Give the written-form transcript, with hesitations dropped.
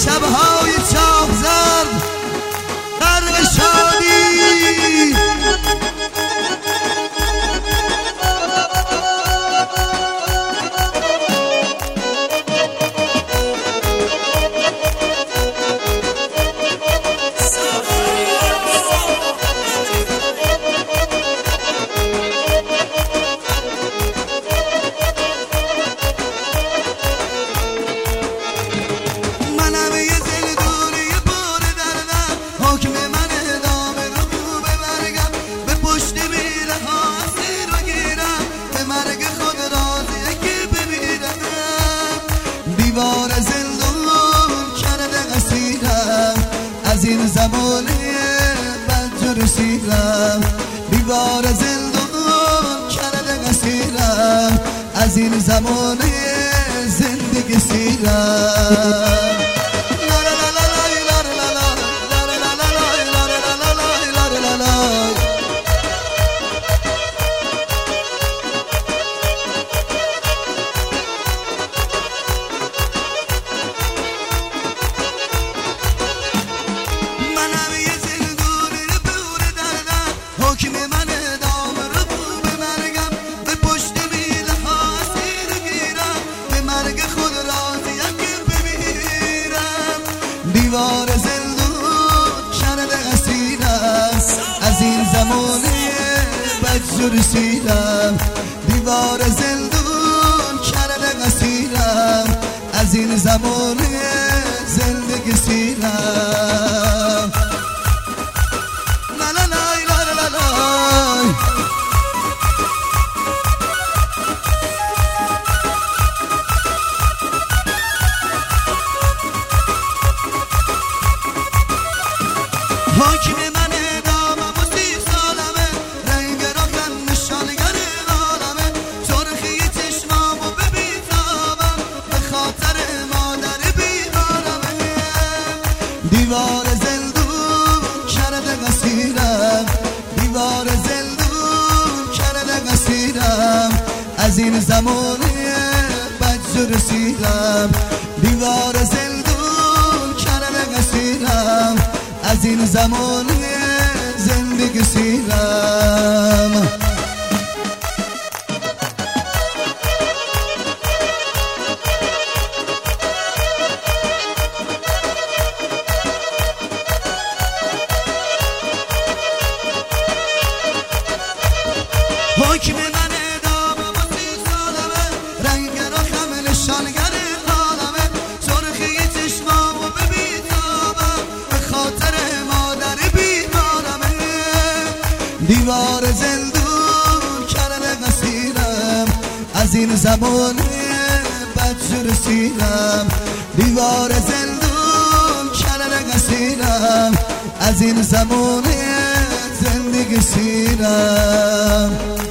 شبهای چاق زرد غرق شادی دیوار زندون کرده اسیرم از این زمانه بد رسیدم دیوار زندون کرده اسیرم از این زمانه زندگی سیرم حکم من دام رو به مرگم به پشت میله ها اسیر گیرم به مرگ خود راضیم که بمیرم دیوار زندون کرده اسیرم از این زمانه بد رسیدم دیوار زندون کرده اسیرم از این زمانه زندگی سیرم حاکم من دامم و 30 سالمه رنگ رخم نشانگر عالمه سرخی چشمامو به بیتابم به خاطر مادر بیمارمه دیوار زندون کرده اسیرم دیوار زندون کرده اسیرم از این زمانه بد رسیدم دیوار زندون کرده اسیرم از این زمانه زندگی سیرم حکم من دامم و 30 سالمه رنگ رخم نشانگر عالمه سرخی چشمامو به بیتابم به خاطر مادر بیمارمه دیوار زندون کرده اسیرم از این زمانه بد رسیدم دیوار زندون کرده اسیرم از این زمانه زندگی سیرم